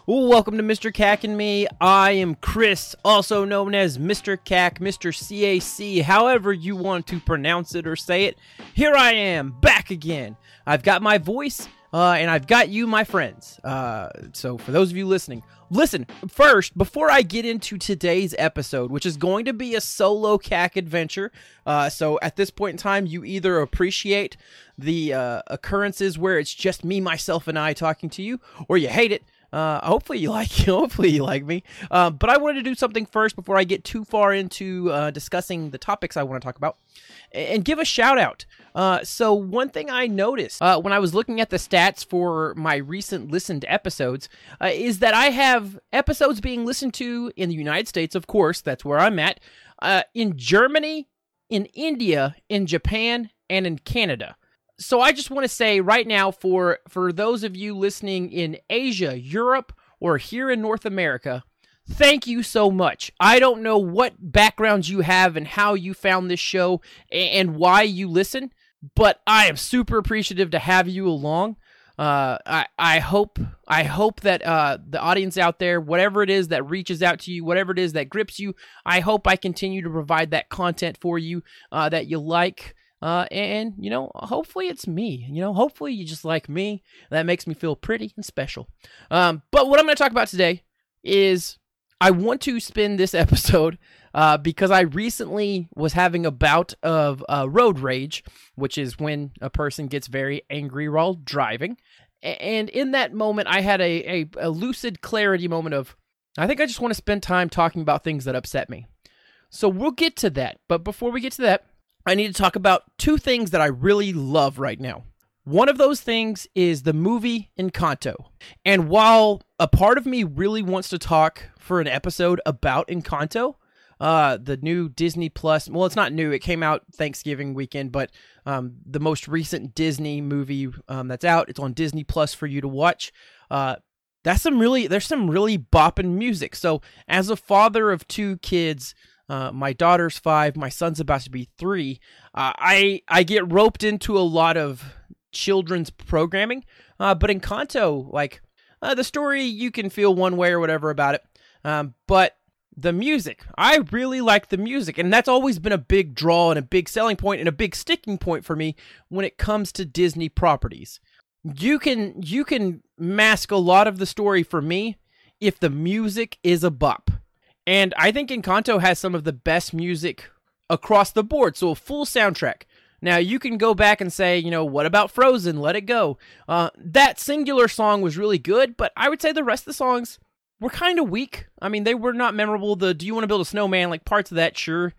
Welcome to Mr. Cack and Me. I am Chris, also known as Mr. Cack, Mr. CAC, however you want to pronounce it or say it. Here I am, back again. I've got my voice, and I've got you, my friends. So for those of you listening, listen, first, before I get into today's episode, which is going to be a solo Cack adventure, so at this point in time, you either appreciate the occurrences where it's just me, myself, and I talking to you, or you hate it. Hopefully you like me. But I wanted to do something first before I get too far into discussing the topics I want to talk about, and give a shout out. So one thing I noticed when I was looking at the stats for my recent listened episodes is that I have episodes being listened to in the United States, of course, that's where I'm at, in Germany, in India, in Japan, and in Canada. So I just want to say right now, for those of you listening in Asia, Europe, or here in North America, thank you so much. I don't know what backgrounds you have and how you found this show and why you listen, but I am super appreciative to have you along. I hope that the audience out there, whatever it is that reaches out to you, whatever it is that grips you, I hope I continue to provide that content for you that you like. And, you know, hopefully it's me, hopefully you just like me. That makes me feel pretty and special. But what I'm going to talk about today is I want to spin this episode, because I recently was having a bout of, road rage, which is when a person gets very angry while driving. And in that moment, I had a lucid clarity moment of, I think I just want to spend time talking about things that upset me. So we'll get to that. But before we get to that, I need to talk about two things that I really love right now. One of those things is the movie Encanto. And while a part of me really wants to talk for an episode about Encanto, the new Disney Plus, well, it's not new, it came out Thanksgiving weekend, but the most recent Disney movie that's out, it's on Disney Plus for you to watch. There's some really bopping music. So as a father of two kids, my daughter's 5, my son's about to be 3. I get roped into a lot of children's programming, but Encanto, the story, you can feel one way or whatever about it, but the music, I really like the music, and that's always been a big draw and a big selling point and a big sticking point for me when it comes to Disney properties. You can mask a lot of the story for me if the music is a bop. And I think Encanto has some of the best music across the board, so a full soundtrack. Now, you can go back and say, what about Frozen? Let It Go. That singular song was really good, but I would say the rest of the songs were kind of weak. I mean, they were not memorable. The Do You Want to Build a Snowman, parts of that, sure.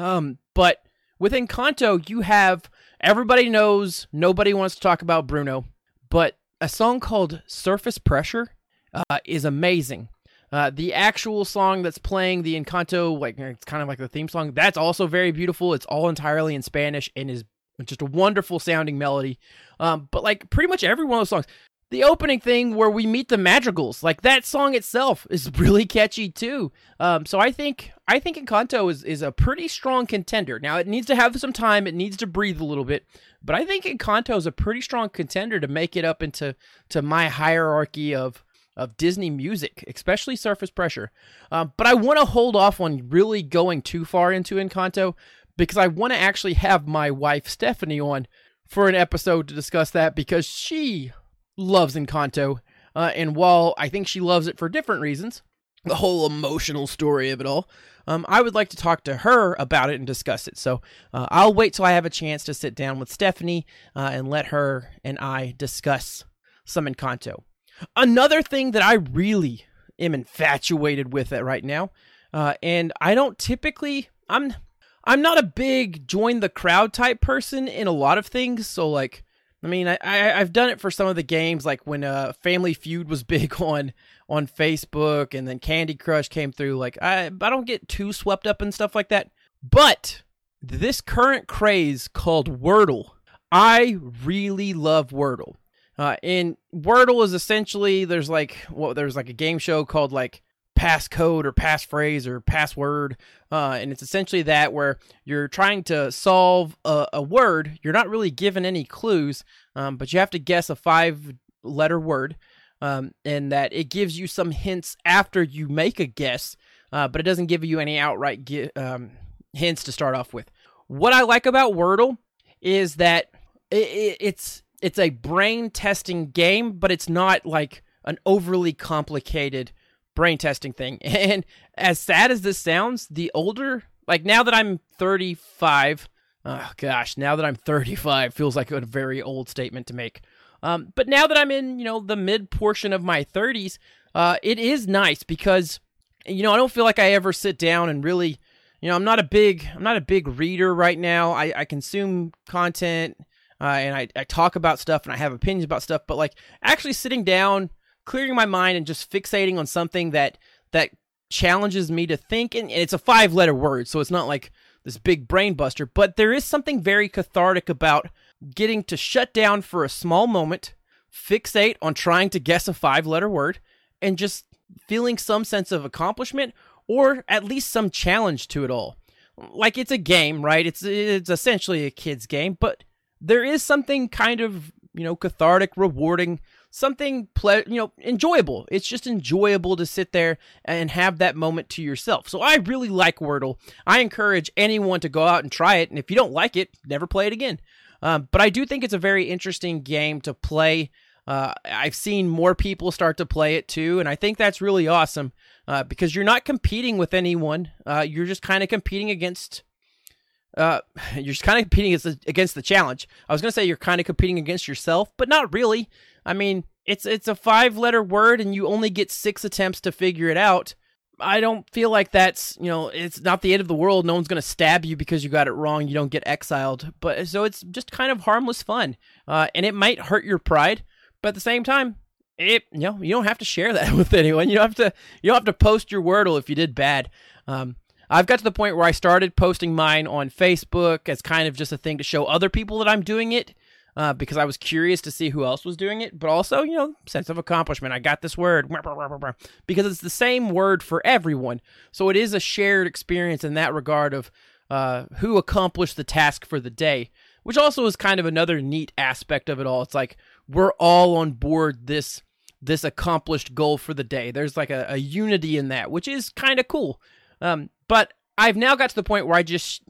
But with Encanto, you have Everybody Knows, Nobody Wants to Talk About Bruno, but a song called Surface Pressure is amazing. The actual song that's playing the Encanto, it's kind of like the theme song, that's also very beautiful. It's all entirely in Spanish and is just a wonderful sounding melody. But pretty much every one of those songs, the opening thing where we meet the Madrigals, that song itself is really catchy too. So I think Encanto is a pretty strong contender. Now, it needs to have some time, it needs to breathe a little bit, but I think Encanto is a pretty strong contender to make it up into my hierarchy of Disney music, especially Surface Pressure. But I want to hold off on really going too far into Encanto because I want to actually have my wife Stephanie on for an episode to discuss that, because she loves Encanto. And while I think she loves it for different reasons, the whole emotional story of it all, I would like to talk to her about it and discuss it. So I'll wait till I have a chance to sit down with Stephanie and let her and I discuss some Encanto. Another thing that I really am infatuated with it right now, and I don't typically, I'm not a big join the crowd type person in a lot of things. So I've done it for some of the games, like when Family Feud was big on Facebook, and then Candy Crush came through. I don't get too swept up in stuff like that. But this current craze called Wordle, I really love Wordle. And Wordle is essentially, there's a game show called passcode or passphrase or password, and it's essentially that where you're trying to solve a word. You're not really given any clues, but you have to guess a 5-letter word, and that it gives you some hints after you make a guess, but it doesn't give you any outright hints to start off with. What I like about Wordle is that it's a brain testing game, but it's not like an overly complicated brain testing thing. And as sad as this sounds, the older, like now that I'm 35, oh gosh, now that I'm 35 feels like a very old statement to make. But now that I'm in, the mid portion of my 30s, it is nice because, I don't feel like I ever sit down and really, I'm not a big reader right now. I consume content, and I talk about stuff and I have opinions about stuff, but like actually sitting down, clearing my mind and just fixating on something that challenges me to think, and it's a 5-letter word, so it's not like this big brain buster, but there is something very cathartic about getting to shut down for a small moment, fixate on trying to guess a 5-letter word, and just feeling some sense of accomplishment or at least some challenge to it all. Like, it's a game, right? It's essentially a kid's game, but there is something kind of, cathartic, rewarding, something enjoyable. It's just enjoyable to sit there and have that moment to yourself. So I really like Wordle. I encourage anyone to go out and try it, and if you don't like it, never play it again. But I do think it's a very interesting game to play. I've seen more people start to play it too, and I think that's really awesome because you're not competing with anyone. You're just kind of competing against against the challenge. I was going to say you're kind of competing against yourself, but not really. I mean, it's a 5-letter word and you only get 6 attempts to figure it out. I don't feel like that's, it's not the end of the world. No one's going to stab you because you got it wrong. You don't get exiled. But so it's just kind of harmless fun. And it might hurt your pride, but at the same time, you don't have to share that with anyone. You don't have to post your Wordle if you did bad. I've got to the point where I started posting mine on Facebook as kind of just a thing to show other people that I'm doing it, because I was curious to see who else was doing it, but also, sense of accomplishment. I got this word, because it's the same word for everyone. So it is a shared experience in that regard of who accomplished the task for the day, which also is kind of another neat aspect of it all. It's like we're all on board this accomplished goal for the day. There's like a unity in that, which is kind of cool. But I've now got to the point where I just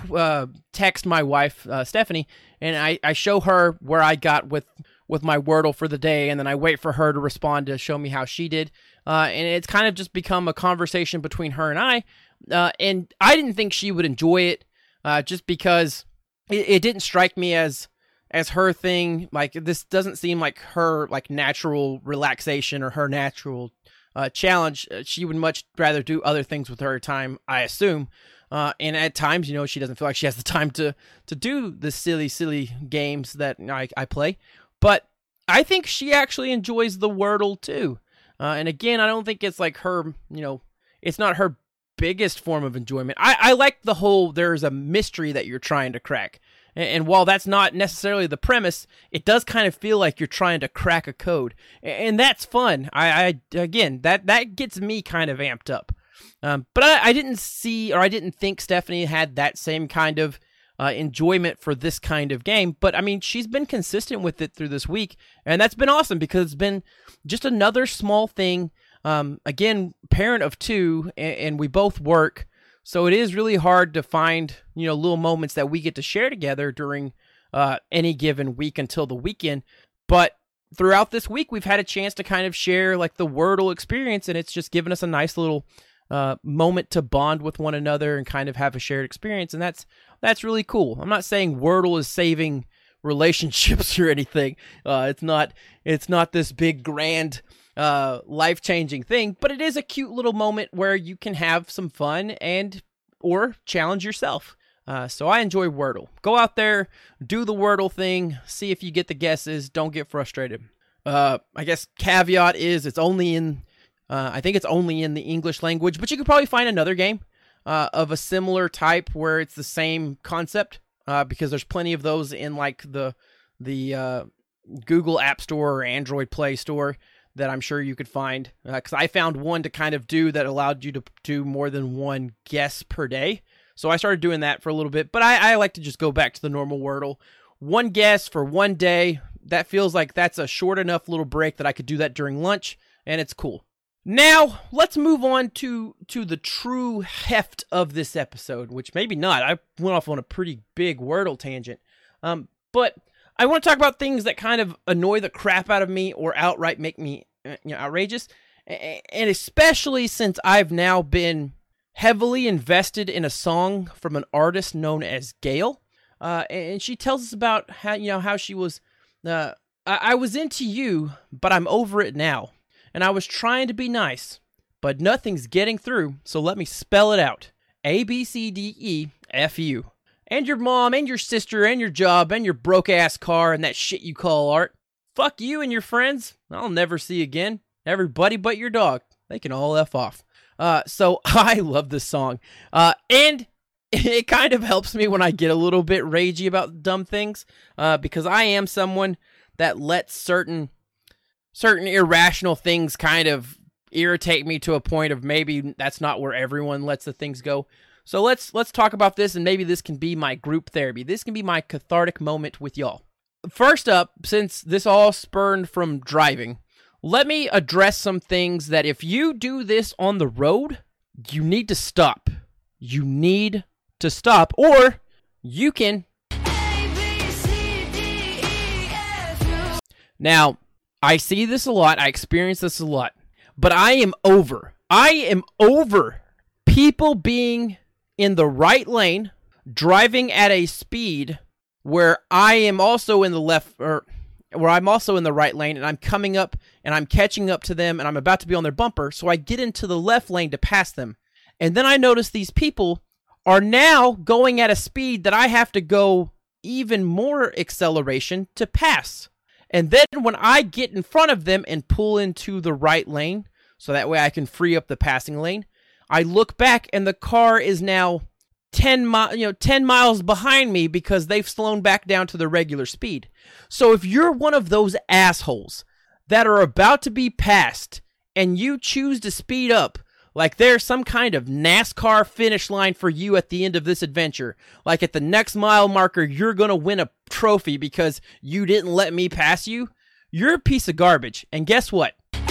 text my wife, Stephanie, and I show her where I got with my Wordle for the day, and then I wait for her to respond to show me how she did. And it's kind of just become a conversation between her and I. And I didn't think she would enjoy it, just because it didn't strike me as her thing. Like, this doesn't seem like her like natural relaxation or her natural challenge. She would much rather do other things with her time, I assume. And at times, she doesn't feel like she has the time to do the silly games that I play. But I think she actually enjoys the Wordle too. And again, I don't think it's like her, it's not her biggest form of enjoyment. I like the whole, there's a mystery that you're trying to crack. And while that's not necessarily the premise, it does kind of feel like you're trying to crack a code. And that's fun. Again, that gets me kind of amped up. But I didn't think Stephanie had that same kind of enjoyment for this kind of game. But I mean, she's been consistent with it through this week. And that's been awesome because it's been just another small thing. Again, parent of 2, and we both work. So it is really hard to find, little moments that we get to share together during any given week until the weekend. But throughout this week, we've had a chance to kind of share like the Wordle experience, and it's just given us a nice little moment to bond with one another and kind of have a shared experience, and that's really cool. I'm not saying Wordle is saving relationships or anything. It's not this big grand life-changing thing, but it is a cute little moment where you can have some fun or challenge yourself. So I enjoy Wordle. Go out there, do the Wordle thing, see if you get the guesses, don't get frustrated. I guess caveat is it's only in, I think it's only in the English language, but you could probably find another game of a similar type where it's the same concept, because there's plenty of those in like the Google App Store or Android Play Store that I'm sure you could find, because I found one to kind of do that allowed you to do more than one guess per day. So I started doing that for a little bit, but I like to just go back to the normal Wordle. One guess for one day, that feels like that's a short enough little break that I could do that during lunch, and it's cool. Now, let's move on to the true heft of this episode, which maybe not. I went off on a pretty big Wordle tangent. But I want to talk about things that kind of annoy the crap out of me or outright make me outrageous. And especially since I've now been heavily invested in a song from an artist known as Gayle. And she tells us about how she was, I was into you, but I'm over it now. And I was trying to be nice, but nothing's getting through, so let me spell it out. ABCDEFU. And your mom, and your sister, and your job, and your broke-ass car, and that shit you call art. Fuck you and your friends. I'll never see again. Everybody but your dog. They can all F off. So I love this song. And it kind of helps me when I get a little bit ragey about dumb things, because I am someone that lets certain irrational things kind of irritate me to a point of maybe that's not where everyone lets the things go. So let's talk about this, and maybe this can be my group therapy. This can be my cathartic moment with y'all. First up, since this all spurned from driving, let me address some things that if you do this on the road, you need to stop. You need to stop, or you can. Now, I see this a lot. I experience this a lot. But I am over people being in the right lane, driving at a speed where I am also in the left, or where I'm also in the right lane, and I'm coming up and I'm catching up to them and I'm about to be on their bumper. So I get into the left lane to pass them. And then I notice these people are now going at a speed that I have to go even more acceleration to pass. And then when I get in front of them and pull into the right lane, so that way I can free up the passing lane, I look back and the car is now 10 miles behind me because they've slowed back down to the regular speed. So if you're one of those assholes that are about to be passed and you choose to speed up, like there's some kind of NASCAR finish line for you at the end of this adventure. Like at the next mile marker, you're going to win a trophy because you didn't let me pass you. You're a piece of garbage. And guess what?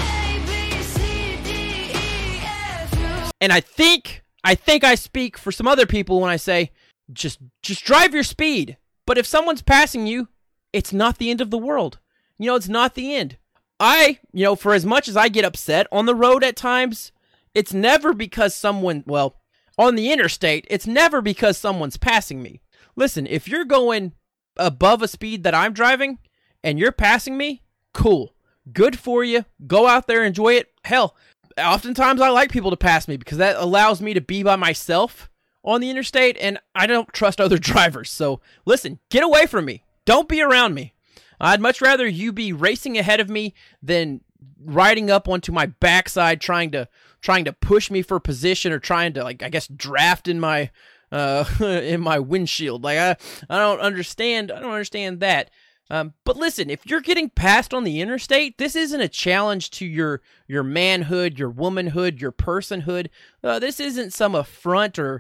And I think I speak for some other people when I say, just drive your speed. But if someone's passing you, it's not the end of the world. It's not the end. For as much as I get upset on the road at times, it's never because on the interstate, it's never because someone's passing me. Listen, if you're going above a speed that I'm driving and you're passing me, cool. Good for you. Go out there, enjoy it. Hell, oftentimes I like people to pass me because that allows me to be by myself on the interstate, and I don't trust other drivers. So listen, get away from me. Don't be around me. I'd much rather you be racing ahead of me than riding up onto my backside trying to push me for position or trying to, draft in my in my windshield. I don't understand that. But listen, if you're getting passed on the interstate, this isn't a challenge to your manhood, your womanhood, your personhood. This isn't some affront or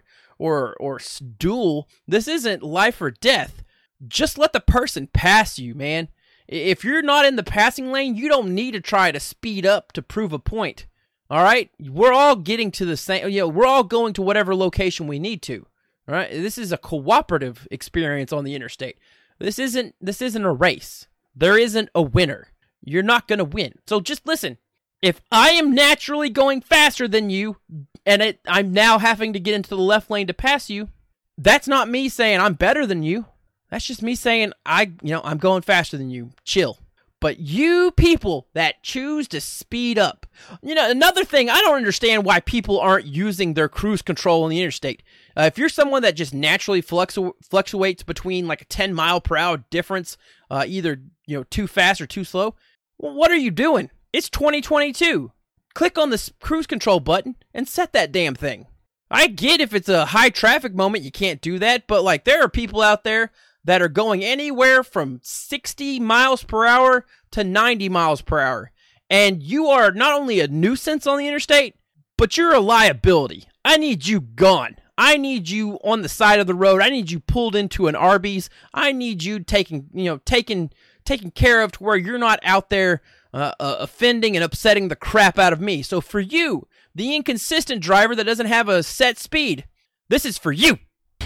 duel. This isn't life or death. Just let the person pass you, man. If you're not in the passing lane, you don't need to try to speed up to prove a point. All right? We're all getting to the same, we're all going to whatever location we need to. All right? This is a cooperative experience on the interstate. This isn't a race. There isn't a winner. You're not going to win. So just listen. If I am naturally going faster than you and I'm now having to get into the left lane to pass you, that's not me saying I'm better than you. That's just me saying I'm going faster than you. Chill. But you people that choose to speed up. Another thing, I don't understand why people aren't using their cruise control on the interstate. If you're someone that just naturally fluctuates between like a 10 mile per hour difference, either too fast or too slow, well, what are you doing? It's 2022. Click on the cruise control button and set that damn thing. I get if it's a high traffic moment, you can't do that, but there are people out there that are going anywhere from 60 miles per hour to 90 miles per hour. And you are not only a nuisance on the interstate, but you're a liability. I need you gone. I need you on the side of the road. I need you pulled into an Arby's. I need you taken taken care of to where you're not out there offending and upsetting the crap out of me. So for you, the inconsistent driver that doesn't have a set speed, this is for you.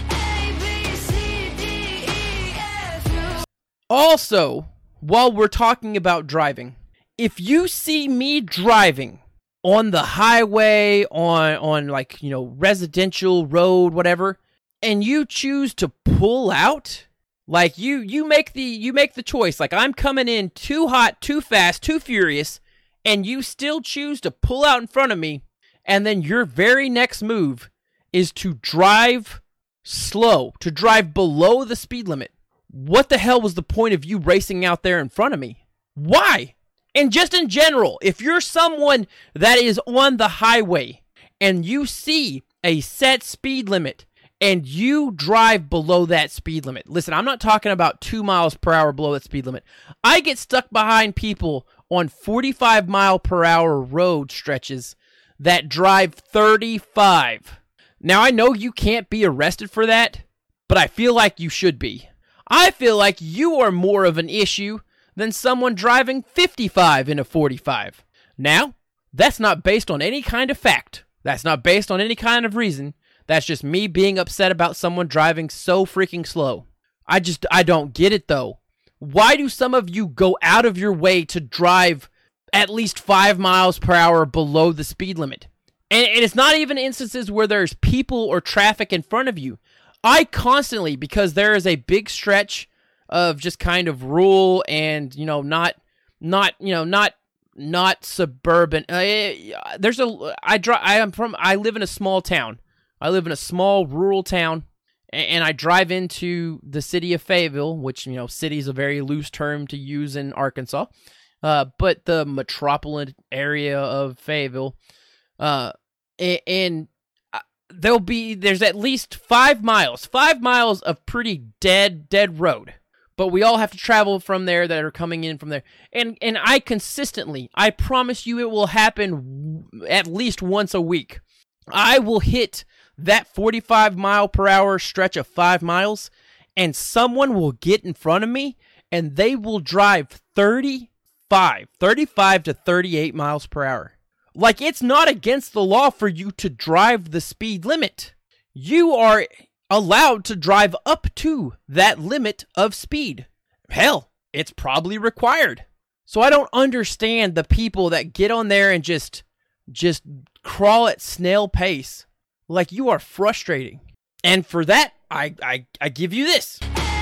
Also, while we're talking about driving, if you see me driving on the highway, on like, residential road, whatever, and you choose to pull out, like you make the choice, like I'm coming in too hot, too fast, too furious, and you still choose to pull out in front of me, and then your very next move is to drive slow, to drive below the speed limit. What the hell was the point of you racing out there in front of me? Why? And just in general, if you're someone that is on the highway and you see a set speed limit and you drive below that speed limit. Listen, I'm not talking about 2 miles per hour below that speed limit. I get stuck behind people on 45 mile per hour road stretches that drive 35. Now, I know you can't be arrested for that, but I feel like you should be. I feel like you are more of an issue than someone driving 55 in a 45. Now, that's not based on any kind of fact. That's not based on any kind of reason. That's just me being upset about someone driving so freaking slow. I don't get it though. Why do some of you go out of your way to drive at least 5 miles per hour below the speed limit? And it's not even instances where there's people or traffic in front of you. I constantly, because there is a big stretch of just kind of rural and, not suburban. I live in a small town. I live in a small rural town, and I drive into the city of Fayetteville, which, city is a very loose term to use in Arkansas. But the metropolitan area of Fayetteville, and there's at least 5 miles of pretty dead road. But we all have to travel from there that are coming in from there. And I promise you it will happen at least once a week. I will hit that 45 mile per hour stretch of 5 miles, and someone will get in front of me, and they will drive 35 to 38 miles per hour. Like, it's not against the law for you to drive the speed limit. You are allowed to drive up to that limit of speed. Hell, it's probably required. So I don't understand the people that get on there and just crawl at snail pace. Like, you are frustrating. And for that, I give you this.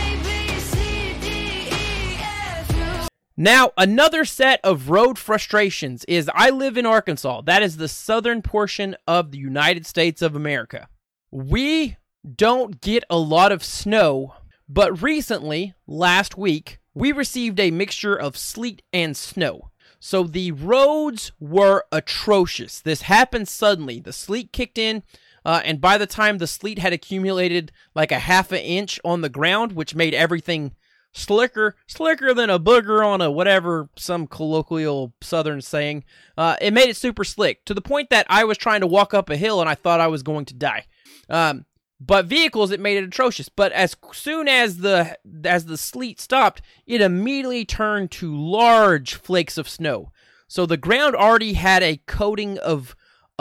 Now, another set of road frustrations is I live in Arkansas. That is the southern portion of the United States of America. We don't get a lot of snow, but recently, last week, we received a mixture of sleet and snow. So the roads were atrocious. This happened suddenly. The sleet kicked in, and by the time the sleet had accumulated like a half an inch on the ground, which made everything slicker than a booger on a whatever, some colloquial southern saying. It made it super slick to the point that I was trying to walk up a hill and I thought I was going to die. But vehicles, it made it atrocious. But as soon as the sleet stopped, it immediately turned to large flakes of snow. So the ground already had a coating of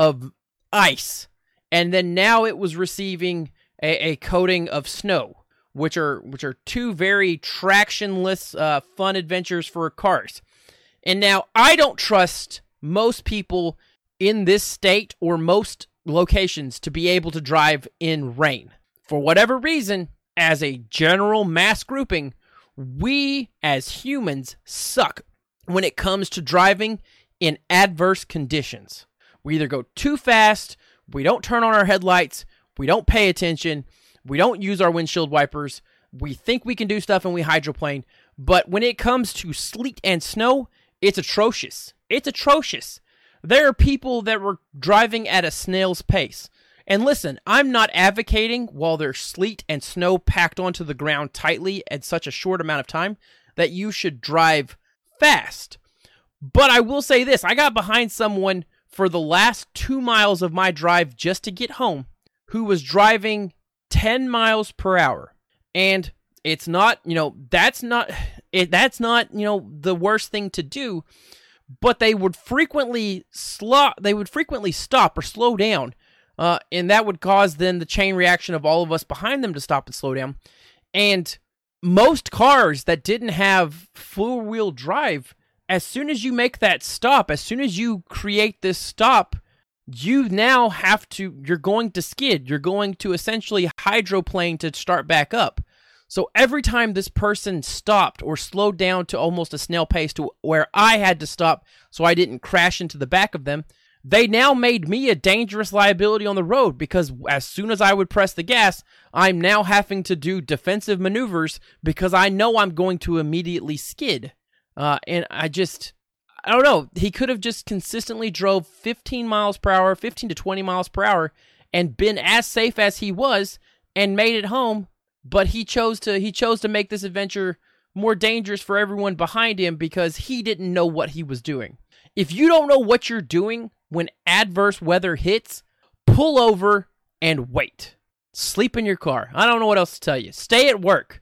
ice, and then now it was receiving a coating of snow. Which are two very tractionless, fun adventures for cars. And now, I don't trust most people in this state or most locations to be able to drive in rain. For whatever reason, as a general mass grouping, we as humans suck when it comes to driving in adverse conditions. We either go too fast, we don't turn on our headlights, we don't pay attention, we don't use our windshield wipers. We think we can do stuff and we hydroplane. But when it comes to sleet and snow, it's atrocious. It's atrocious. There are people that were driving at a snail's pace. And listen, I'm not advocating while there's sleet and snow packed onto the ground tightly at such a short amount of time that you should drive fast. But I will say this. I got behind someone for the last 2 miles of my drive just to get home who was driving 10 miles per hour. And it's not, that's not, That's not, the worst thing to do, but they would frequently stop or slow down, and that would cause then the chain reaction of all of us behind them to stop and slow down. And most cars that didn't have four-wheel drive, as soon as you make that stop, as soon as you create this stop, you now you're going to skid. You're going to essentially hydroplane to start back up. So every time this person stopped or slowed down to almost a snail pace to where I had to stop so I didn't crash into the back of them, they now made me a dangerous liability on the road, because as soon as I would press the gas, I'm now having to do defensive maneuvers because I know I'm going to immediately skid. And I don't know. He could have just consistently drove 15 to 20 miles per hour and been as safe as he was and made it home. But he chose to make this adventure more dangerous for everyone behind him because he didn't know what he was doing. If you don't know what you're doing when adverse weather hits, pull over and wait. Sleep in your car. I don't know what else to tell you. Stay at work.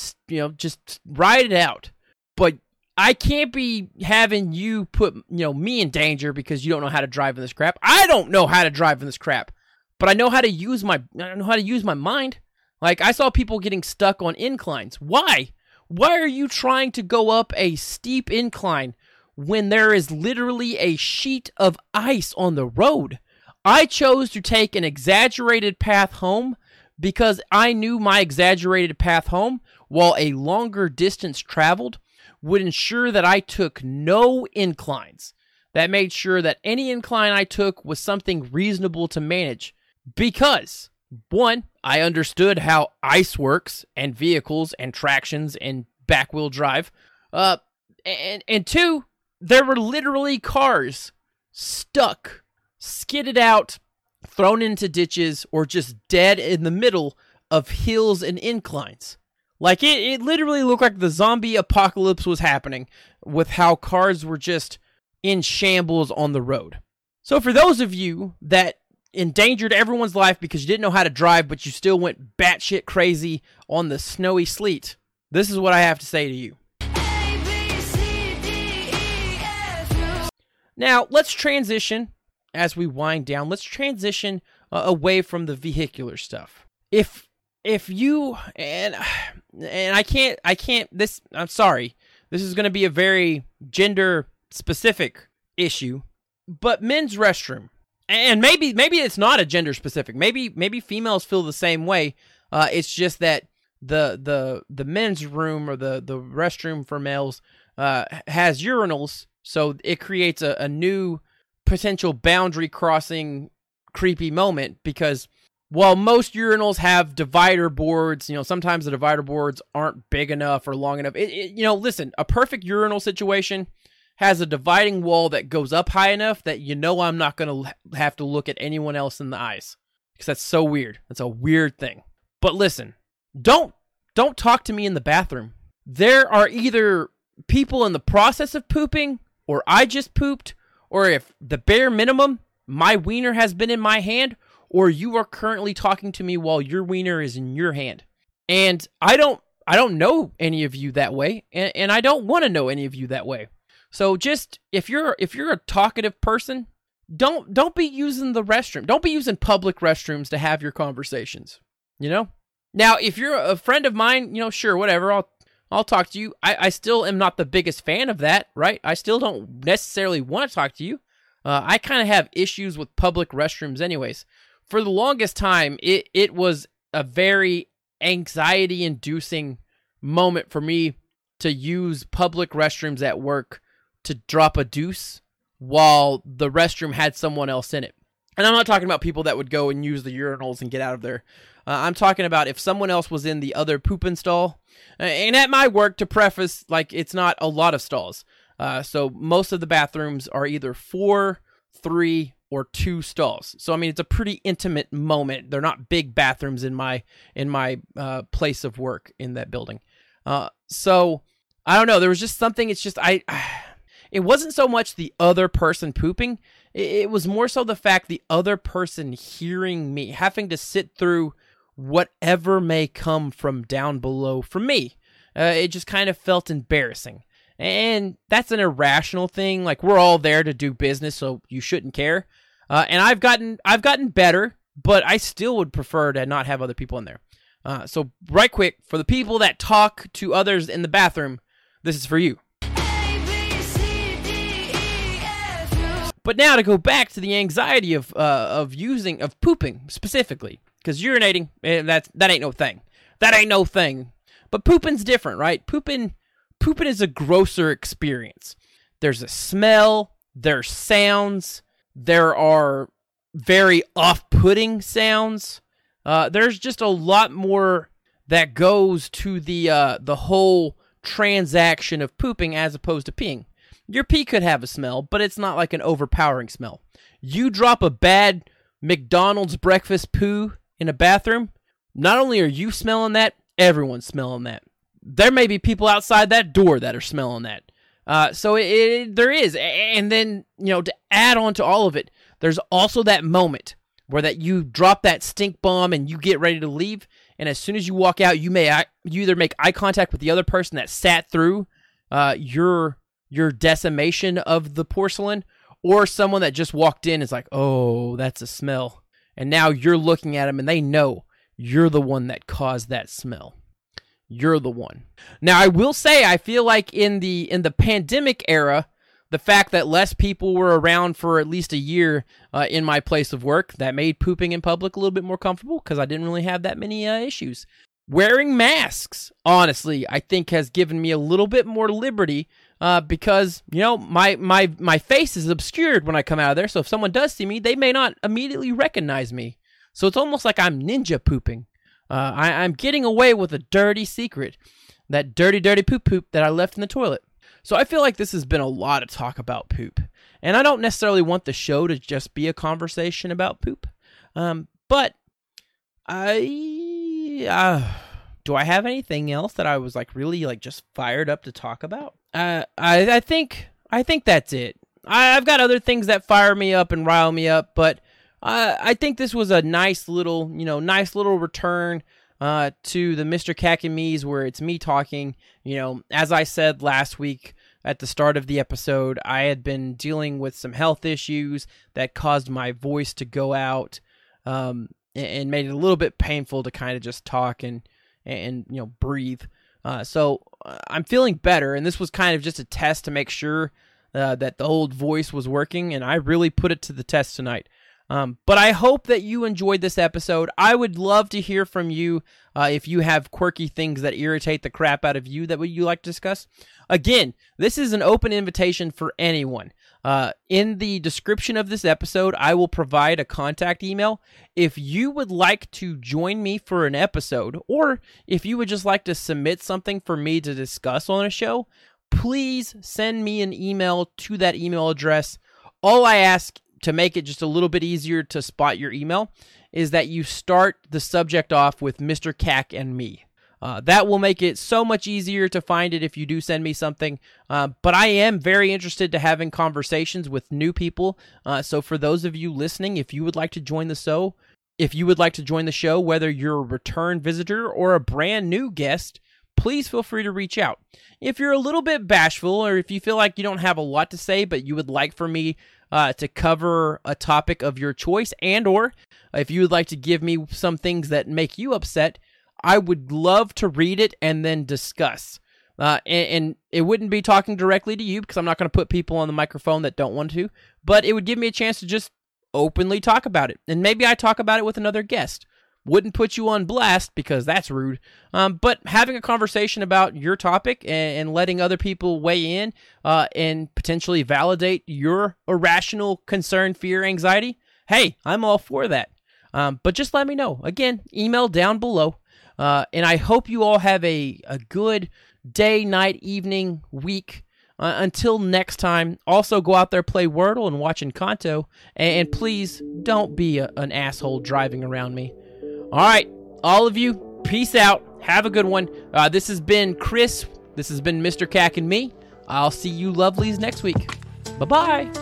Just ride it out. But I can't be having you put, me in danger because you don't know how to drive in this crap. I don't know how to drive in this crap, but I know how to use my mind. Like, I saw people getting stuck on inclines. Why? Why are you trying to go up a steep incline when there is literally a sheet of ice on the road? I chose to take an exaggerated path home because I knew my exaggerated path home, while a longer distance traveled, would ensure that I took no inclines. That made sure that any incline I took was something reasonable to manage. Because, one, I understood how ice works, and vehicles, and tractions, and back-wheel drive. And two, there were literally cars stuck, skidded out, thrown into ditches, or just dead in the middle of hills and inclines. Like, it literally looked like the zombie apocalypse was happening with how cars were just in shambles on the road. So for those of you that endangered everyone's life because you didn't know how to drive, but you still went batshit crazy on the snowy sleet, this is what I have to say to you. Now, let's transition, as we wind down, let's transition away from the vehicular stuff. If you, and I can't, I'm sorry, this is going to be a very gender-specific issue, but men's restroom, and maybe it's not a gender-specific, maybe females feel the same way, it's just that the men's room, or the restroom for males, has urinals, so it creates a new potential boundary-crossing creepy moment, because while most urinals have divider boards, sometimes the divider boards aren't big enough or long enough. Listen, a perfect urinal situation has a dividing wall that goes up high enough that I'm not going to have to look at anyone else in the eyes, because that's so weird. That's a weird thing. But listen, don't talk to me in the bathroom. There are either people in the process of pooping, or I just pooped, or if the bare minimum, my wiener has been in my hand, or you are currently talking to me while your wiener is in your hand. And I don't know any of you that way, and I don't want to know any of you that way. So just, if you're a talkative person, don't be using the restroom. Don't be using public restrooms to have your conversations, Now, if you're a friend of mine, sure, whatever, I'll talk to you. I still am not the biggest fan of that, right? I still don't necessarily want to talk to you. I kind of have issues with public restrooms anyways. For the longest time, it was a very anxiety-inducing moment for me to use public restrooms at work to drop a deuce while the restroom had someone else in it. And I'm not talking about people that would go and use the urinals and get out of there. I'm talking about if someone else was in the other pooping stall. And at my work, to preface, it's not a lot of stalls. So most of the bathrooms are either 4, 3, or 2 stalls. So, it's a pretty intimate moment. They're not big bathrooms in my place of work in that building. So, I don't know. There was just something, it wasn't so much the other person pooping. It was more so the fact the other person hearing me, having to sit through whatever may come from down below from me. It just kind of felt embarrassing. And that's an irrational thing. Like, we're all there to do business, so you shouldn't care. And I've gotten better, but I still would prefer to not have other people in there. So right quick, for the people that talk to others in the bathroom, this is for you. But now to go back to the anxiety of pooping specifically, because urinating, that ain't no thing. That ain't no thing. But pooping's different, right? Pooping is a grosser experience. There's a smell, there's sounds, there are very off-putting sounds. There's just a lot more that goes to the whole transaction of pooping as opposed to peeing. Your pee could have a smell, but it's not like an overpowering smell. You drop a bad McDonald's breakfast poo in a bathroom, not only are you smelling that, everyone's smelling that. There may be people outside that door that are smelling that. So there is. And then, to add on to all of it, there's also that moment where that you drop that stink bomb and you get ready to leave, and as soon as you walk out, you either make eye contact with the other person that sat through your decimation of the porcelain, or someone that just walked in is like, oh, that's a smell. And now you're looking at them and they know you're the one that caused that smell. You're the one. Now, I will say, I feel like in the pandemic era, the fact that less people were around for at least a year in my place of work, that made pooping in public a little bit more comfortable because I didn't really have that many issues. Wearing masks, honestly, I think has given me a little bit more liberty because, my face is obscured when I come out of there. So if someone does see me, they may not immediately recognize me. So it's almost like I'm ninja pooping. I'm getting away with a dirty secret, that dirty poop that I left in the toilet. So I feel like this has been a lot of talk about poop. And I don't necessarily want the show to just be a conversation about poop. But do I have anything else that I was really just fired up to talk about? I think that's it. I've got other things that fire me up and rile me up, but I think this was a nice little return to the Mr. Cack and Me's, where it's me talking. As I said last week at the start of the episode, I had been dealing with some health issues that caused my voice to go out, and made it a little bit painful to kind of just talk and breathe. So I'm feeling better, and this was kind of just a test to make sure that the old voice was working, and I really put it to the test tonight. But I hope that you enjoyed this episode. I would love to hear from you if you have quirky things that irritate the crap out of you that you like to discuss. Again, this is an open invitation for anyone. In the description of this episode, I will provide a contact email. If you would like to join me for an episode, or if you would just like to submit something for me to discuss on a show, please send me an email to that email address. All I ask, to make it just a little bit easier to spot your email, is that you start the subject off with Mr. Cack and Me. That will make it so much easier to find it if you do send me something. But I am very interested to having conversations with new people. So for those of you listening, if you would like to join the show, whether you're a return visitor or a brand new guest, please feel free to reach out. If you're a little bit bashful, or if you feel like you don't have a lot to say, but you would like for me to cover a topic of your choice, and or if you would like to give me some things that make you upset, I would love to read it and then discuss. And it wouldn't be talking directly to you, because I'm not going to put people on the microphone that don't want to, but it would give me a chance to just openly talk about it. And maybe I talk about it with another guest. Wouldn't put you on blast, because that's rude. But having a conversation about your topic and letting other people weigh in and potentially validate your irrational concern, fear, anxiety, hey, I'm all for that. But just let me know. Again, email down below. And I hope you all have a good day, night, evening, week. Until next time, also go out there, play Wordle and watch Encanto. And please don't be an asshole driving around me. All right, all of you, peace out. Have a good one. This has been Chris. This has been Mr. Cack and Me. I'll see you lovelies next week. Bye-bye.